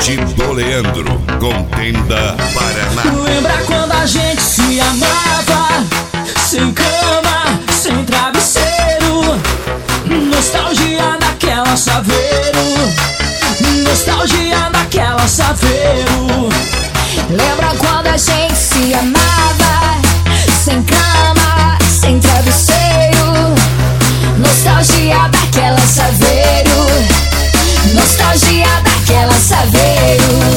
Parte do Leandro, Contenda, Paraná. Lembra quando a gente se amava, sem cama, sem travesseiro? Nostalgia daquela Saveiro, nostalgia daquela Saveiro. Lembra quando a gente se amava, sem cama, sem travesseiro? Nostalgia daquela Saveiro, nostalgia daquela Saveiro.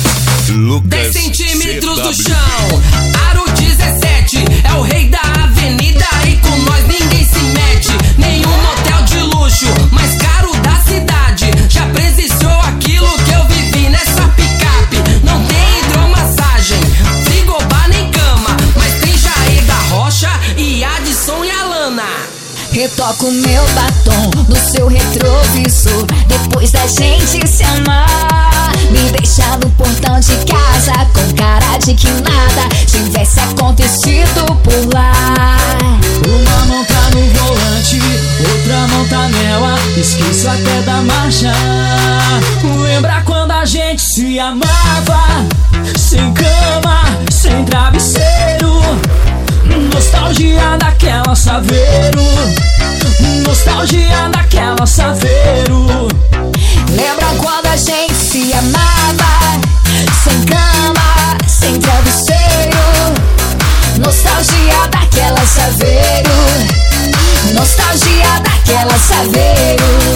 10 centímetros do chão, aro 17, é o rei da avenida e com nós ninguém se mete. Nenhum motel de luxo, mais caro da cidade, já presenciou aquilo que eu vivi nessa picape. Não tem hidromassagem, frigobar nem cama, mas tem Jair da Rocha e Adson e Alana. Retoco meu batom no seu retrovisor, depois da gente se amar. Me deixar no portão de casa com cara de que nada tivesse acontecido por lá. Uma mão tá no volante, outra mão tá nela, esqueço até da marcha. Lembra quando a gente se amava, sem cama, sem travesseiro? Nostalgia daquela Saveiro, nostalgia daquela Saveiro. Lembra quando a gente se amava, sem cama, sem travesseiro? Nostalgia daquela Saveiro, nostalgia daquela Saveiro.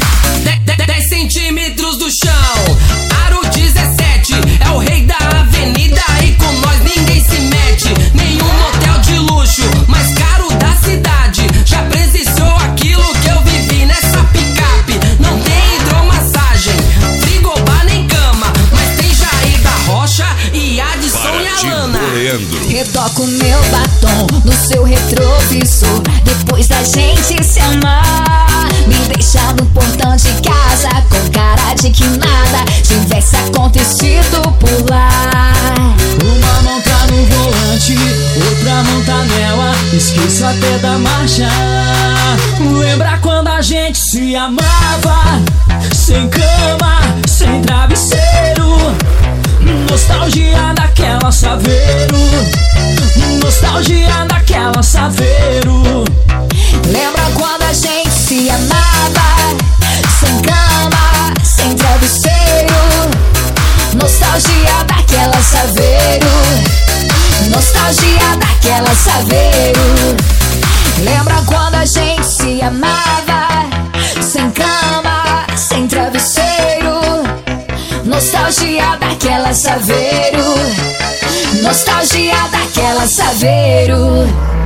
10 centímetros do chão, aro 17, é o rei da avenida e com nós ninguém se mete. Nenhum motel de luxo, mais caro da cidade, já presenciou aquilo que eu vivi nessa picape. Não tem hidromassagem, frigobar nem cama, mas tem Jair da Rocha e Adson e Alana. Retoco meu batom no seu retrovisor, depois da gente se amar. Me deixar no portão de casa com cara de que nada tivesse acontecido por lá. Uma mão tá no volante, outra mão tá nela, esqueço até da marcha. Lembra quando a gente se amava, sem cama, sem travesseiro? Nostalgia daquela Saveiro, nostalgia daquela Saveiro. Lembra quando a gente se amava, sem cama, sem travesseiro? Nostalgia daquela Saveiro, nostalgia daquela Saveiro. Lembra quando a gente se amava, sem cama, sem travesseiro? Nostalgia daquela Saveiro, nostalgia daquela Saveiro.